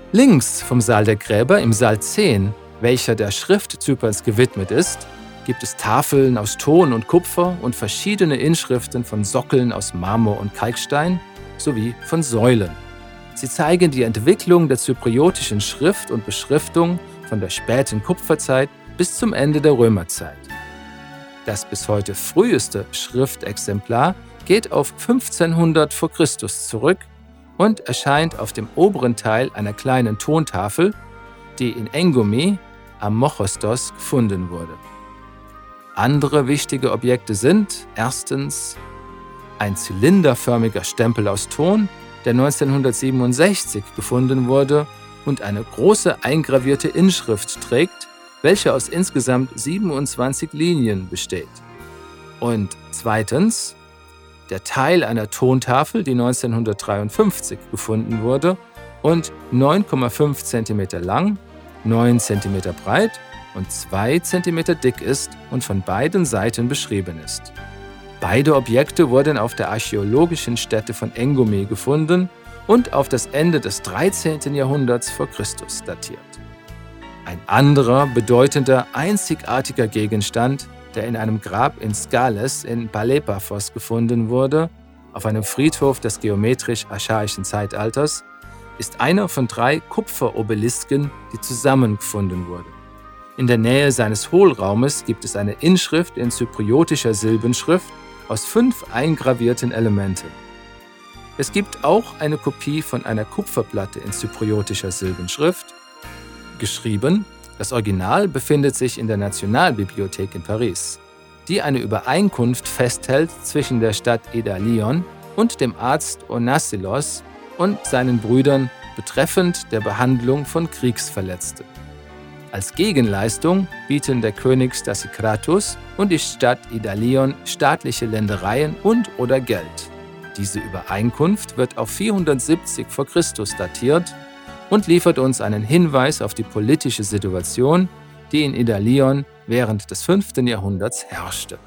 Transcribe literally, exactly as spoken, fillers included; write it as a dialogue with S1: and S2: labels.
S1: Links vom Saal der Gräber im Saal zehn, welcher der Schrift Zyperns gewidmet ist, gibt es Tafeln aus Ton und Kupfer und verschiedene Inschriften von Sockeln aus Marmor und Kalkstein sowie von Säulen. Sie zeigen die Entwicklung der zypriotischen Schrift und Beschriftung von der späten Kupferzeit bis zum Ende der Römerzeit. Das bis heute früheste Schriftexemplar geht auf fünfzehnhundert vor Christus zurück und erscheint auf dem oberen Teil einer kleinen Tontafel, die in Engomie am Mochostos gefunden wurde. Andere wichtige Objekte sind erstens ein zylinderförmiger Stempel aus Ton, der neunzehnhundertsiebenundsechzig gefunden wurde und eine große eingravierte Inschrift trägt, welche aus insgesamt siebenundzwanzig Linien besteht. Und zweitens der Teil einer Tontafel, die neunzehnhundertdreiundfünfzig gefunden wurde und neun Komma fünf Zentimeter lang, neun Zentimeter breit und zwei Zentimeter dick ist und von beiden Seiten beschrieben ist. Beide Objekte wurden auf der archäologischen Stätte von Engomie gefunden und auf das Ende des dreizehnten Jahrhunderts vor Christus datiert. Ein anderer bedeutender, einzigartiger Gegenstand, der in einem Grab in Skales in Palepafos gefunden wurde, auf einem Friedhof des geometrisch-archaischen Zeitalters, ist einer von drei Kupferobelisken, die zusammengefunden wurden. In der Nähe seines Hohlraumes gibt es eine Inschrift in zypriotischer Silbenschrift aus fünf eingravierten Elementen. Es gibt auch eine Kopie von einer Kupferplatte in zypriotischer Silbenschrift, geschrieben. Das Original befindet sich in der Nationalbibliothek in Paris, die eine Übereinkunft festhält zwischen der Stadt Idalion und dem Arzt Onassis und seinen Brüdern betreffend der Behandlung von Kriegsverletzten. Als Gegenleistung bieten der König Stasikratos und die Stadt Idalion staatliche Ländereien und oder Geld. Diese Übereinkunft wird auf vierhundertsiebzig vor Christus datiert und liefert uns einen Hinweis auf die politische Situation, die in Idalion während des fünften Jahrhunderts herrschte.